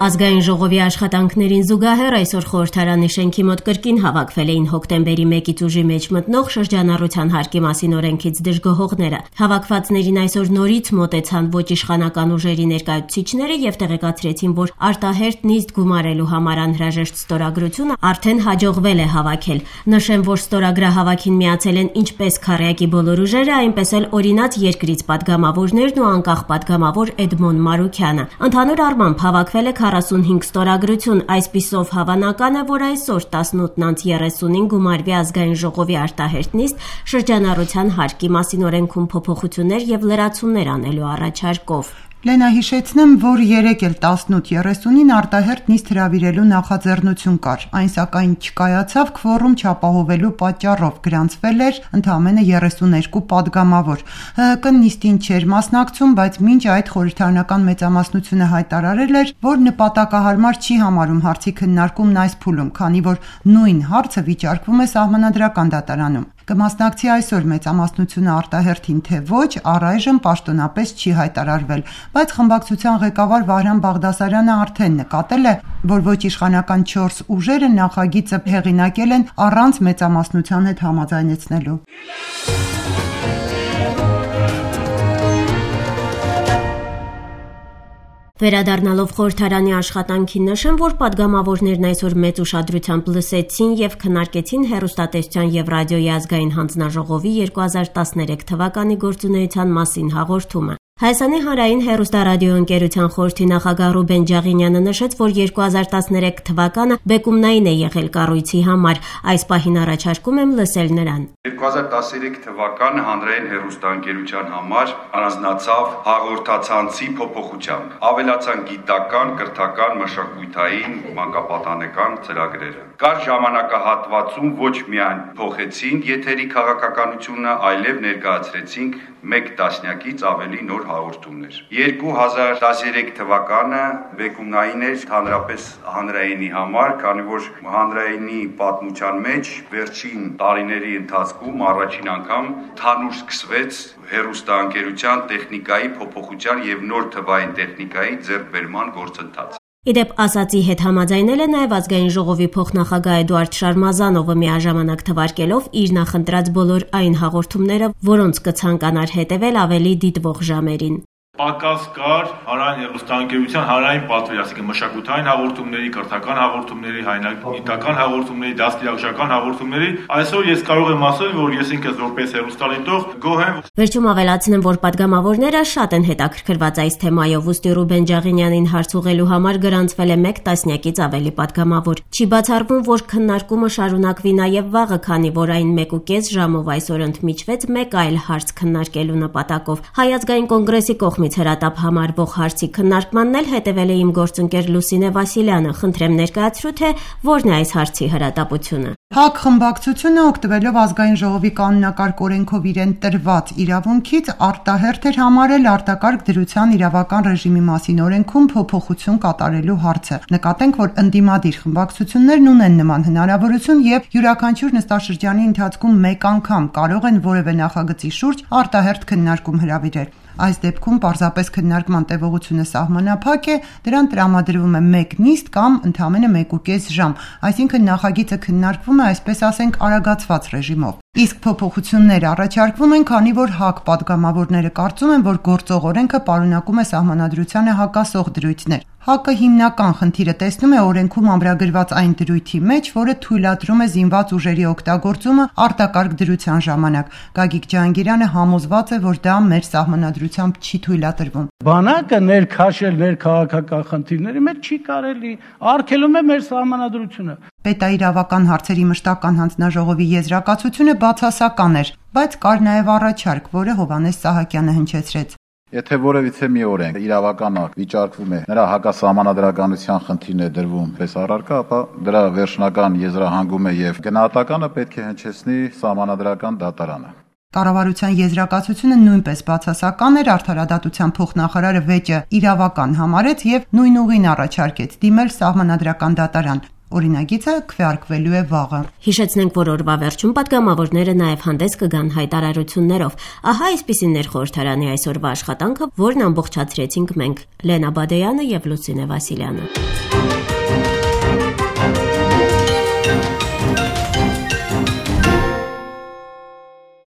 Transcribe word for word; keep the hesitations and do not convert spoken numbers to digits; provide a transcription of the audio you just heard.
Ազգային ժողովի աշխատանքներին զուգահեռ այսօր խորհրդարանի շենքի մոտ կրկին հավաքվել էին հոկտեմբերի մեկից ուժի մեջ մտնող շրջանառության հարկի մասին օրենքից դժգոհողները։ Հավաքվածներին այսօր նորից մոտեցան ոչ իշխանական ուժերի ներկայացուցիչները եւ տեղեկացրեցին, որ արտահերթ նիստ գումարելու համար անհրաժեշտ ստորագրությունը արդեն հաջողվել է հավաքել։ Նշեմ, որ ստորագրահավաքին միացել են ինչպես քառյակի բոլոր ուժերը, այնպես էլ օրինաց երկրից падգամավորներն ու անկախ падգամավոր Էդմոն Մարուքյանը։ Ընդհանուր առմամբ հավաքվել է քառասունհինգ ստորագրություն, այսպիսով հավանական է, որ այսօր տասնութ անց երեսունին գումարվի ազգային ժողովի արտահերթ նիստ շրջանառության հարկի մասին օրենքում փոփոխություններ եւ լրացումներ անելու առաջարկով։ Լենա, հիշեցնեմ, որ երեկ էլ տասնութ երեսունին արտահերթ նիստ հրավիրելու նախաձեռնություն կար, այն սակայն չկայացավ քվոռում չապահովելու պատճառով, գրանցվել էր ընդամենը երեսուներկու падգամավոր։ ՀՀԿ նիստին չէր մասնակցում, բայց մինչ այդ խորհրդարանական մեծամասնությունը հայտարարել էր, որ նպատակահարմար չի համարում հարցի քննարկումն այս փուլում, քանի որ նույն հարցը վիճարկվում է Սահմանադրական դատարանում։ Կմասնակցի այսօր մեծամասնությունը արտահերթին, թե ոչ, առայժմ պաշտոնապես չի հայտարարվել, բայց խմբակցության ղեկավար Վահրամ Բաղդասարյանը արդեն նկատել է, որ ոչ իշխանական չորս ուժերը նախագիծը հեղինակել են առանց մեծամասնության հետ համաձայնեցնելու։ Վերադառնալով խորհրդարանի աշխատանքին նշեմ, որ падգամավորներն այսօր մեծ ուշադրությամբ լսեցին եւ քննարկեցին հեռուստատեսության եւ ռադիոյի ազգային հանձնաժողովի երկու հազար տասներեք թվականի գործունեության մասին հաղորդումը։ Հայաստանի հանրային հեռուստառադիոընկերության խորհրդի նախագահ Ռուբեն Ջաղինյանը նշեց, որ երկու հազար տասներեք թվականը բեկումնային է եղել կառույցի համար։ Այս պահին առաջարկում եմ լսել նրան։ երկու հազար տասներեք թվականը հանրային հեռուստաընկերության համար առանձնացավ հաղորդացանցի փոփոխությամբ։ Ավելացան գիտական, կրթական, մշակութային, մանկապատանեկան ծրագրերը։ Կար ժամանակահատվածում ոչ միայն փոխեցին եթերի քաղաքականությունը, այլև ներկայացրեցինք մեկ տասնյակից ավելի նոր հաղորդումներ։ երկու հազար տասներեք թվականը բեկումնային էր հանրապես հանրայինի համար, քանի որ հանրայինի պատմության մեջ վերջին տարիների ընթացքում առաջին անգամ թանուր սկսվեց հեռուստաընկերության տեխնիկայի փոփոխության եւ նոր թվային տեխնիկայի ձեռքբերման գործընթաց։ Իդեպ ասացի հետ համաձայնել է նաև ազգային ժողովի փոխնախագահ Էդուարդ Շարմազանովը միաժամանակ թվարկելով իր նախընտրած բոլոր այն հաղորդումները, որոնց կցանկանար հետևել ավելի դիտվող ժամերին։ Պակաս կար հանրային հեռուստաընկերության հանրային պատվերի, այսինքն մշակութային հաղորդումների, կրթական հաղորդումների, հայնագիտական հաղորդումների, դաստիարակչական հաղորդումների։ Այսօր ես կարող եմ ասել, որ ես ինքս որպես հեռուստադիտող գոհ եմ։ Վերջում ավելացնեմ, որ падգամավորները շատ են հետաքրքրված այս թեմայով, ուստի Ռուբեն Ջաղինյանին հարց ուղղելու համար գրանցվել է մեկ տասնյակից ավելի падգամավոր։ Չի բացառվում, որ քննարկումը շարունակվի նաև վաղը, քանի որ այն մեկ ու կես ժամով այսօր ընդմիջվեց մեկ այլ հարց քննարկելու նպատակով։ Հայ ազգային կոնգրեսի կողմից հրատապ համարվող հարցի քննարկմանն էլ հետևել է իմ գործընկեր Լուսինե Վասիլյանը։ Խնդրեմ ներկայացրու, թե որն է այս հարցի հրատապությունը։ ՀԱԿ խմբակցությունը օգտվելով ազգային ժողովի կանոնակարգ օրենքով իրեն տրված իրավունքից արտահերթ էր համարել արտակարգ դրության իրավական ռեժիմի մասին օրենքում փոփոխություն կատարելու հարցը։ Նկատենք, որ ընդդիմադիր խմբակցություններն ունեն նման հնարավորություն եւ յուրաքանչյուր նստաշրջանի ընթացքում մեկ անգամ կարող են որևէ նախագծի շուրջ արտահերթ քննարկում հրավիրել։ Այս դեպքում պարզապես քննարկման տևողությունը սահմանափակ է, դրան տրամադրվում է մեկ նիստ կամ ընդամենը մեկ ու կես ժամ, այսինքն նախագիծը քննարկվում է, այսպես ասենք, արագացված ռեժիմով։ Իսկ փոփոխություններ առաջարկվում են, քանի որ ՀԱԿ падգամավորները կարծում են, որ գործող օրենքը պարունակում է սահմանադրությանը հակասող դրույթներ։ ՀԱԿ-ը հիմնական խնդիրը տեսնում է օրենքում ամրագրված այն դրույթի մեջ, որը թույլատրում է զինված ուժերի օգտագործումը արտակարգ դրության ժամանակ։ Գագիկ Ջահանգիրյանը համոզված է, որ դա մեր սահմանադրությամբ չի թույլատրվում։ Բանակը ներքաշել ներքաղաքական խնդիրների մեջ չի կարելի, արգելում է մեր սահմանադրությունը։ Պետաիրավական հարցերի մշտական հանձնաժողովի եզրակացությունը բացասական էր, բայց կար նաև առաջարկ, որը Հովհաննես Սահակյանը հնչեցրեց։ Եթե որևիցե մի օրենք իրավական ակտ վիճարկվում է, նրա հակասահմանադրականության խնդիրն է դրվում պես առարկա, ապա դրա վերջնական եզրահանգումը եւ գնահատականը պետք է հնչեցնի սահմանադրական դատարանը։ Կառավարության եզրակացությունը նույնպես բացասական էր, արդարադատության փոխնախարարը վեճը իրավական համարեց եւ նույն ուղին առաջարկեց դիմել սահմանադրական դատարան։ Օրինագիծը քվեարկվելու է վաղը։ Հիշեցնենք, որ օրվա վերջում պատգամավորները նաև հանդես կգան հայտարարություններով։ Ահա այսպիսին էր խորհրդարանի այսօրվա աշխատանքը, որն ամբողջացրեցինք մենք՝ Լենա Բադեյանը եւ Լուսինե Վասիլյանը։